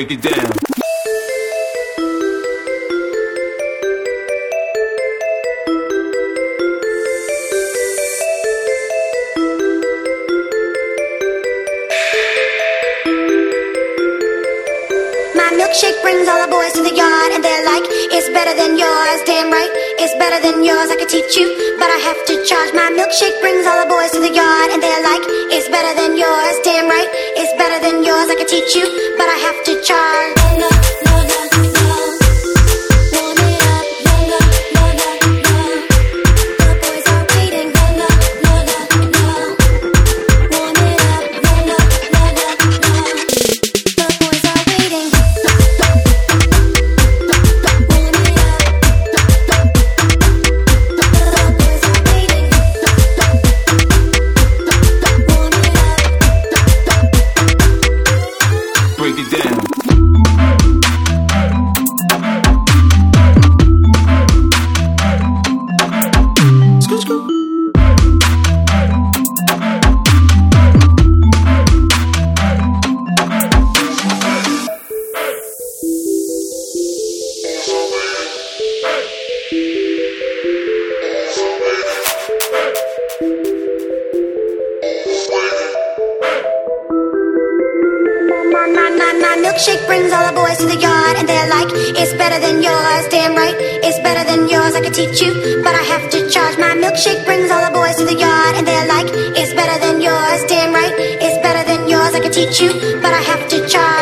Break it down. Milkshake brings all the boys to the yard and they're like, it's better than yours, damn right, it's better than yours, I could teach you, but I have to charge. My milkshake brings all the boys to the yard and they're like, it's better than yours, damn right, it's better than yours, I could teach you, but I have to charge. Milkshake brings all the boys to the yard and they're like, it's better than yours, damn right, it's better than yours, I could teach you, but I have to charge. My milkshake brings all the boys to the yard and they're like, it's better than yours, damn right, it's better than yours, I could teach you, but I have to charge.